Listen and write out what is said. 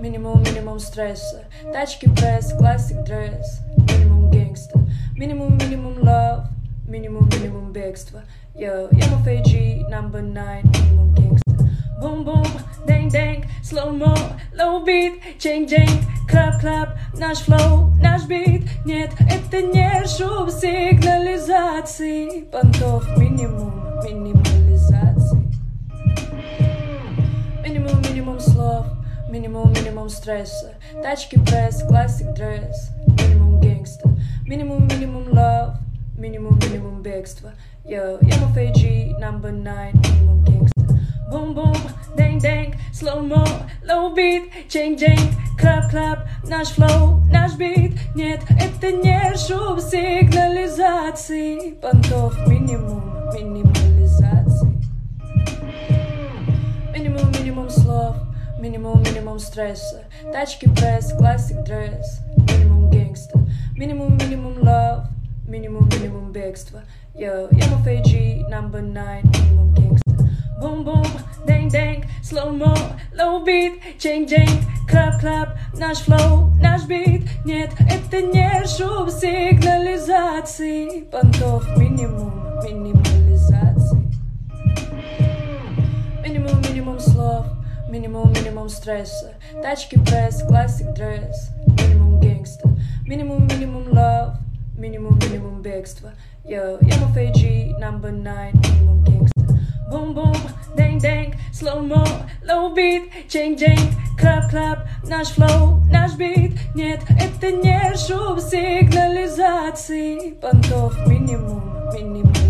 минимум стресса. Тачки пресс, классик дресс. Минимум гэнгста, минимум love. Минимум бегства. Yo, I'm a FG, number 9, minimum gangsta. Boom boom, dang dang, slow-mo, low beat, ченг клап, наш флоу, наш бит. Нет, это не шум сигнализации. Понтов минимализации. Минимум слов, минимум стресса. Тачки пресс, классик дресс. Минимум гэнгста, минимум love. Минимум бегства. Yo, I'm a FG, number 9, minimum gangsta. Boom boom, dang dang, slow-mo, low beat, ченг клап, наш флоу, наш бит. Нет, это не шум сигнализации. Понтов минимализации. Минимум слов, минимум стресса. Тачки пресс, классик дресс. Минимум гэнгста, минимум love. Минимум бегства. Yo, I'm a FG, number 9, minimum gangsta. Boom boom, dang dang, slow-mo, low beat, ченг клап, наш флоу, наш бит. Нет, это не шум сигнализации. Понтов минимализации. Минимум слов, минимум стресса. Тачки пресс, классик дресс. Минимум гэнгста, минимум love. Минимум бегства. Yo, I'm a FG, number 9, minimum gangsta. Boom boom, dang dang, slow-mo, low beat, ченг клап, наш флоу, наш бит. Нет, это не шум сигнализации. Понтов минимум